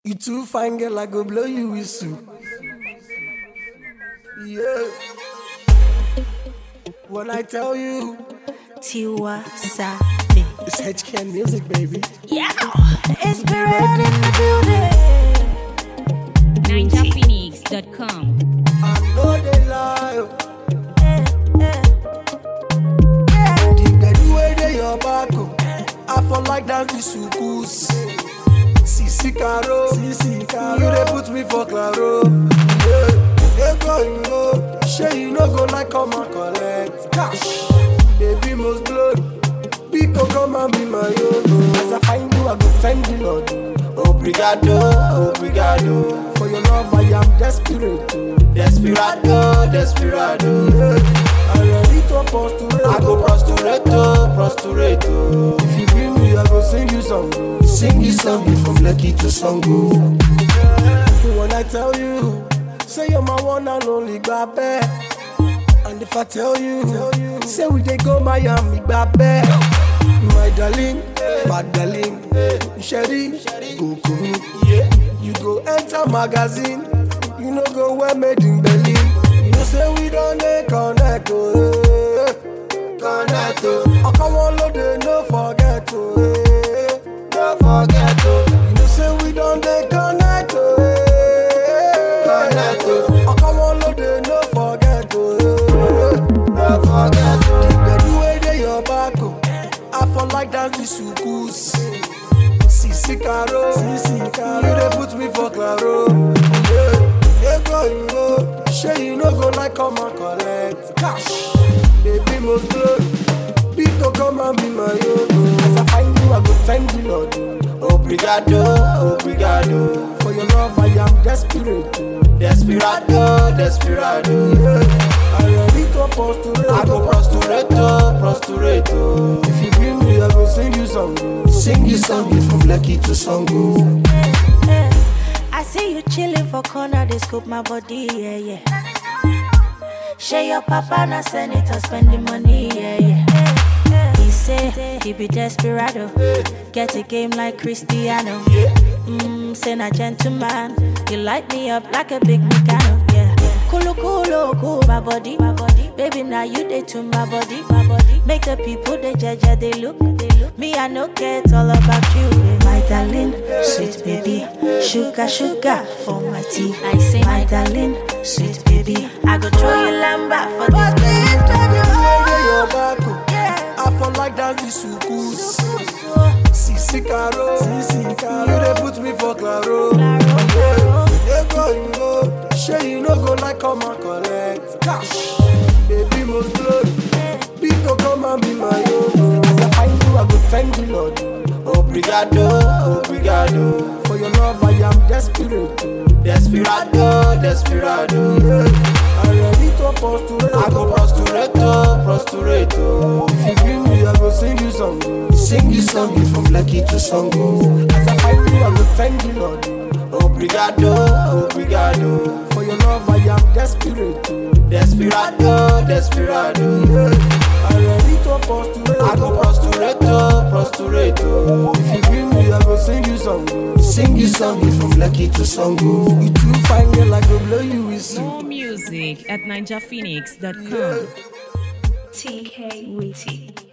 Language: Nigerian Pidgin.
You too fine, girl, I go blow you with soup. Yeah. When I tell you, Tiwa Savage. it's HK music, baby. Yeah, it's Spirit in the building. NinjaPhoenix.com. I know they lie. The way they your back, I feel like that's the sukus. Sisi Caro, you they put me for claro. Yeah, go, shey you no go like come and collect cash. Baby must blood, Pico come and be my own. As I find you, I go thank the Lord. Obrigado, obrigado. For your love, I am desperate. Desperado, desperado. I ready to prostrate. I go prostrate, prostrate. If you give me, I go sing you song. Sing you song from Lucky to Songo. When I tell you, say you're my one and only baby. And if I tell you, say we dey go Miami, baby. My darling, Sherry, go me. You go enter magazine, you know go wear made in Berlin. You say we don't connect, connect. Oh, come on, Lord, no forget, no forget. You know say we don't connect, connect. Oh, come on, Lord, no forget, no forget. The way they your back, I feel like that's the sukus. Sisi Caro, you they put me for claro. Yeah, go, shey you no go like come and collect cash. Baby must blow, Pico come and be my own. As I find you, I go thank the Lord. Obrigado, obrigado. For your love, I am desperate. Desperado, desperado. Yeah. I ready to prostrate. I go prostrate, prostrate. If you give me, I go sing you song. Sing you song from Lucky to Songo. I see you chilling for corner, they scoop my body, yeah. Share your papa, na senator, spend the money, yeah. He say, he be desperado, get a game like Cristiano. Say na gentleman, you light me up like a big Meccano, yeah. Cool, my body, baby, now you dey to my body. Make the people they judge, they look. Me, I know get all about you, my darling, sweet baby, sugar for my tea. I say, my darling, sweet baby, I go throw you lamba for this baby. Your back, I feel like that's the sukus. Sisi Caro, you they put me for claro. Yeah, go, shey you no go like come and collect cash. Baby must blow, Pico come and be my own. As I find you, I go thank the Lord. Obrigado, obrigado. For your love, I am desperate. Desperado, desperado. Yeah. I ready to prostrate. I go prostrate, prostrate. If you give me, I go sing you song. Sing you song from Lucky to Songo. As I find you, I go thank the Lord. Obrigado, obrigado. For your love, I am desperate. Desperado, desperado. Yeah. I ready to prostrate. I go prostrate, prostrate. If you give me, I go sing you song. Sing you song from Lucky to Songo. You too fine, girl, I go blow you with soup. More music at NinjaPhoenix.com. TK Witty.